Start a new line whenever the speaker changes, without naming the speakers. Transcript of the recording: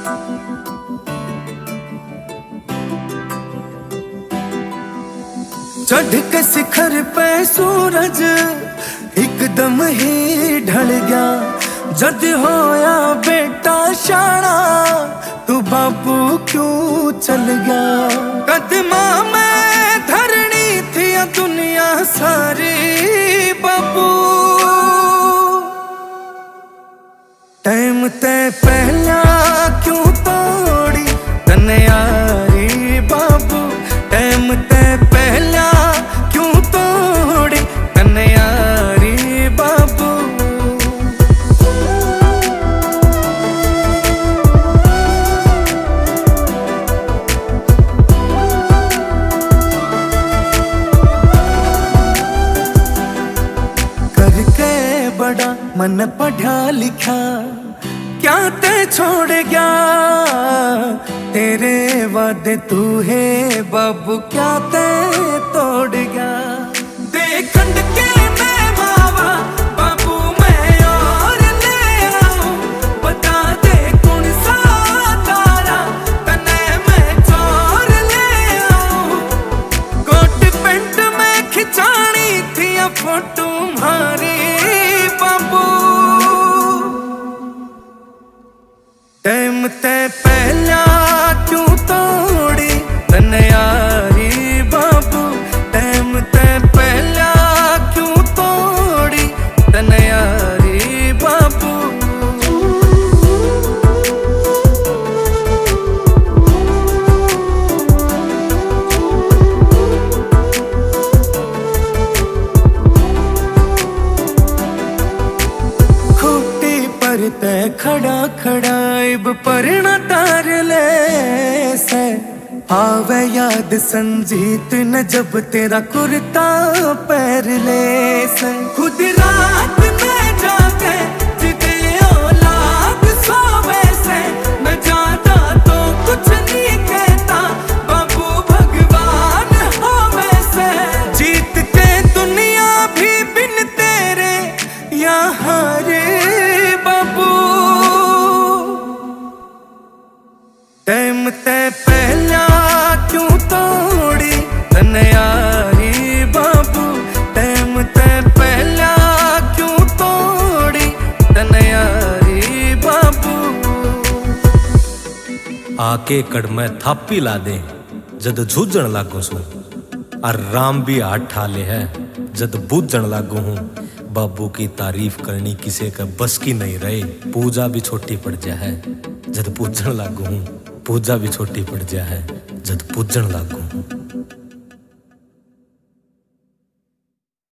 चढ़ के शिखर पे सूरज एकदम ही ढल गया। जद होया बेटा शाना तू बाबू क्यों चल गया। कदमा में धरनी थी दुनिया सारी बाबू, टाइम ते पहला क्यों तोड़ी तने यारी बाबू। टाइम ते पहला क्यों तोड़ी तने यारी बाबू। करके बड़ा मन पढ़ा लिखा क्या ते छोड़ गया। तेरे वादे तू है बाबू क्या ते तोड़ गया। देखंड के मैं मावा बाबू मैं और ले आऊं। बता दे कौन सा तारा तने मैं चोर ले आऊं। कोट पेंट में खिंचानी थी फोटो तुम्हारी बाबू। टाइम ते पहला क्यों तोड़ी तने यारी बाबू। टाइम ते पहला क्यों तोड़ी तने यारी बाबू। खूटी पर ते खड़ा खड़ा इब पर न तार ले से। आवे याद संजीत न जब तेरा कुर्ता पैर ले से। खुद रात में जाके जिदे औलाद सोवे से। न जाता तो कुछ नहीं कहता बाबू भगवान होवे से। जीत के दुनिया भी बिन तेरे यहाँ रे बाबू। टाइम ते पहला क्यों तोड़ी तने यारी बाबू। टाइम ते पहला क्यों तोड़ी तने यारी बाबू।
आके कड़ में थापी ला दे जद झूझण लागू सू। और राम भी हाथ ठाले है जद बूझण लागू हूँ। बाबू की तारीफ करनी किसे का बस की नहीं रहे। पूजा भी छोटी पड़ जा है जद पूजन लागू हूँ। पूजा भी छोटी पड़ जा है जद पूजन लागू हूँ।